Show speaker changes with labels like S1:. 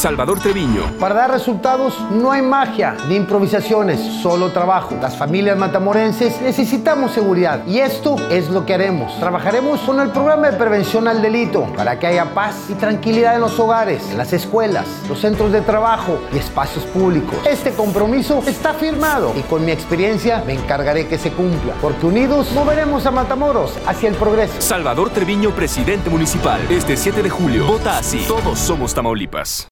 S1: Salvador Treviño.
S2: Para dar resultados no hay magia ni improvisaciones, solo trabajo. Las familias matamorenses necesitamos seguridad y esto es lo que haremos. Trabajaremos con el programa de prevención al delito para que haya paz y tranquilidad en los hogares, en las escuelas, los centros de trabajo y espacios públicos. Este compromiso está firmado y con mi experiencia me encargaré que se cumpla, porque unidos moveremos a Matamoros hacia el progreso.
S1: Salvador Treviño, presidente municipal. Este 7 de julio, vota así. Todos somos Tamaulipas.